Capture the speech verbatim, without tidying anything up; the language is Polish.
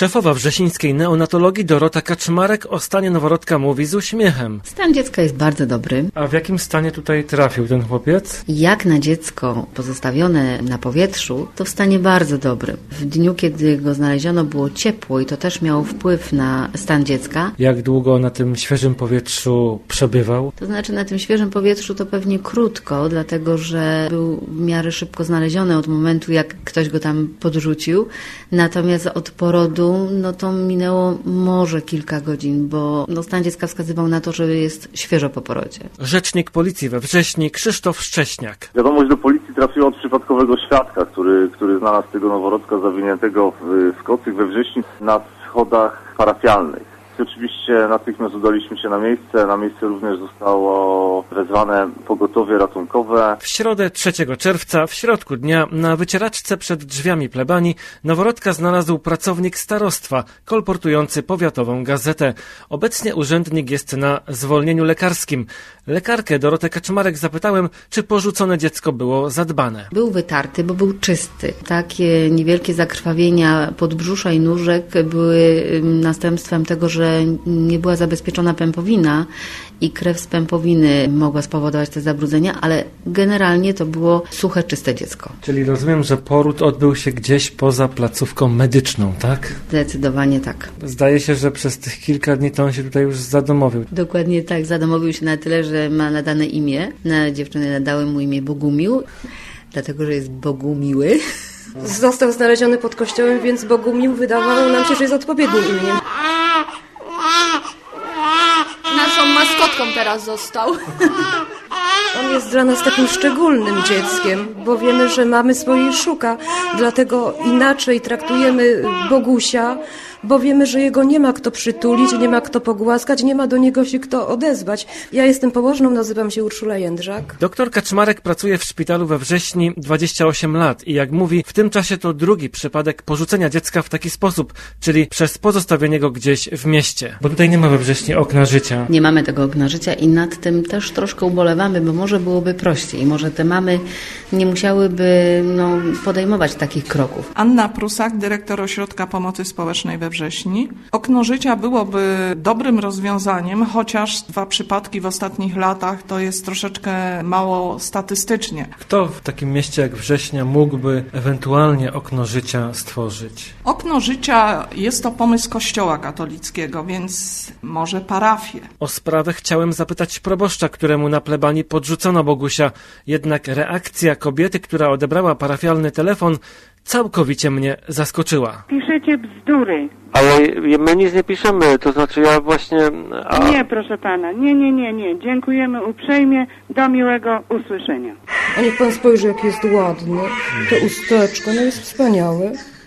Szefowa wrzesińskiej neonatologii Dorota Kaczmarek o stanie noworodka mówi z uśmiechem. Stan dziecka jest bardzo dobry. A w jakim stanie tutaj trafił ten chłopiec? Jak na dziecko pozostawione na powietrzu, to w stanie bardzo dobrym. W dniu, kiedy go znaleziono, było ciepło i to też miało wpływ na stan dziecka. Jak długo na tym świeżym powietrzu przebywał? To znaczy na tym świeżym powietrzu to pewnie krótko, dlatego że był w miarę szybko znaleziony od momentu, jak ktoś go tam podrzucił. Natomiast od porodu, no to minęło może kilka godzin, bo no, stan dziecka wskazywał na to, że jest świeżo po porodzie. Rzecznik policji we Wrześni Krzysztof Szcześniak. Wiadomość do policji trafiła od przypadkowego świadka, który, który znalazł tego noworodka zawiniętego w, w kocyk we Wrześni na schodach parafialnych. Oczywiście natychmiast udaliśmy się na miejsce. Na miejsce również zostało wezwane pogotowie ratunkowe. W środę trzeciego czerwca, w środku dnia, na wycieraczce przed drzwiami plebanii noworodka znalazł pracownik starostwa, kolportujący powiatową gazetę. Obecnie urzędnik jest na zwolnieniu lekarskim. Lekarkę Dorotę Kaczmarek zapytałem, czy porzucone dziecko było zadbane. Był wytarty, bo był czysty. Takie niewielkie zakrwawienia podbrzusza i nóżek były następstwem tego, że nie była zabezpieczona pępowina i krew z pępowiny mogła spowodować te zabrudzenia, ale generalnie to było suche, czyste dziecko. Czyli rozumiem, że poród odbył się gdzieś poza placówką medyczną, tak? Zdecydowanie tak. Zdaje się, że przez tych kilka dni to on się tutaj już zadomowił. Dokładnie tak. Zadomowił się na tyle, że ma nadane imię. Na dziewczyny nadały mu imię Bogumił, dlatego, że jest Bogumiły. Został znaleziony pod kościołem, więc Bogumił wydawało nam się, że jest odpowiednim imieniem. Naszą maskotką teraz został. On jest dla nas takim szczególnym dzieckiem, bo wiemy, że mamy swojej szuka, dlatego inaczej traktujemy Bogusia, bo wiemy, że jego nie ma kto przytulić, nie ma kto pogłaskać, nie ma do niego się kto odezwać. Ja jestem położną, nazywam się Urszula Jędrzak. Doktor Kaczmarek pracuje w szpitalu we Wrześni dwadzieścia osiem lat i jak mówi, w tym czasie to drugi przypadek porzucenia dziecka w taki sposób, czyli przez pozostawienie go gdzieś w mieście. Bo tutaj nie ma we Wrześni okna życia. Nie mamy tego okna życia i nad tym też troszkę ubolewamy, bo może byłoby prościej. Może te mamy nie musiałyby no, podejmować takich kroków. Anna Prusak, dyrektor Ośrodka Pomocy Społecznej we Wrześni. Okno życia byłoby dobrym rozwiązaniem, chociaż dwa przypadki w ostatnich latach to jest troszeczkę mało statystycznie. Kto w takim mieście jak Września mógłby ewentualnie okno życia stworzyć? Okno życia jest to pomysł Kościoła katolickiego, więc może parafię. O sprawę chciałem zapytać proboszcza, któremu na plebanii podrzucono Bogusia. Jednak reakcja kobiety, która odebrała parafialny telefon, całkowicie mnie zaskoczyła. Piszecie bzdury. Ale my nic nie piszemy, to znaczy ja właśnie... A... Nie, proszę pana, nie, nie, nie, nie. Dziękujemy uprzejmie, do miłego usłyszenia. A niech pan spojrzy, jak jest ładny, to usteczko, no jest wspaniałe.